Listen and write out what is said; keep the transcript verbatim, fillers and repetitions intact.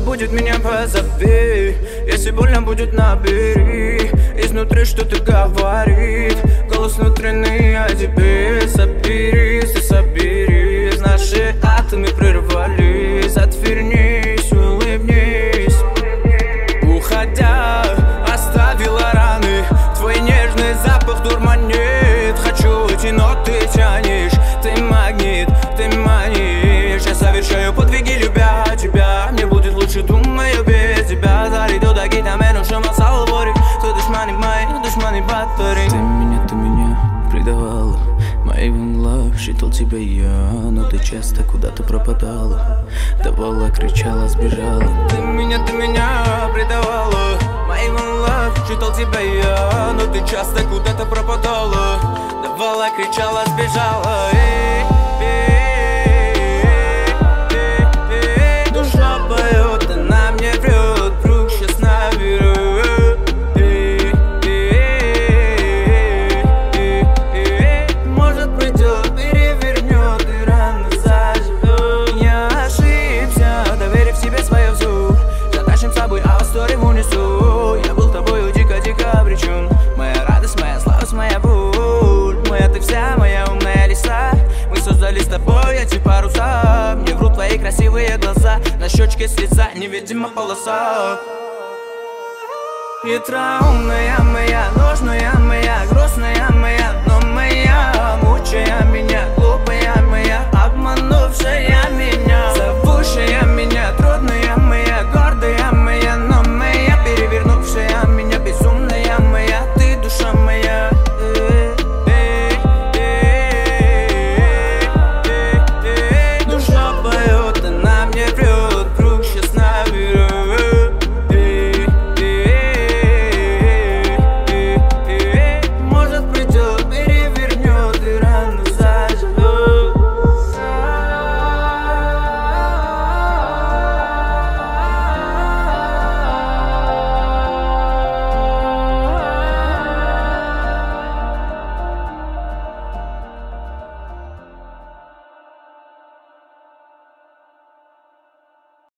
будет, меня позови. Если больно будет, набери. Изнутри что-то говорит, голос внутренний о тебе. Соберись, ты соберись, наши атомы прервались. Отвернись, улыбнись. Уходя, оставила раны, твой нежный запах дурманит. Хочу уйти, но ты тянешь, ты магнит, ты манишь. Я совершаю подвиги, любя тебя. Мне будет лучше, думаю, без тебя. Заридо да гита мену шума салворик. Ты душмани мои, душмани батари. Ты меня, ты меня предавала. My even love, считал тебя я, но ты часто куда-то пропадала. Давала, кричала, сбежала. Ты меня, ты меня предавала. My even love, считал тебя я, но ты часто куда-то пропадала. Давала, кричала, сбежала. Эй, эй, эй, эй. Душа поет, она мне врет, вдруг сейчас наберу. Эй, эй, эй, эй. Может придет, перевернет и рано заживет. Я ошибся, доверив себе свое взор. Затащим с собой аусторий в унесу. Я был тобою дико-дико обречен. Моя радость, моя слабость, моя боль. Моя ты вся, моя умная лиса. Мы создали с тобой эти паруса. Мне врут твои красивые глаза. На щечке слеза, невидима полоса. Хитроумная моя, ложная моя, грустная моя, но моя, мучая меня, глупая.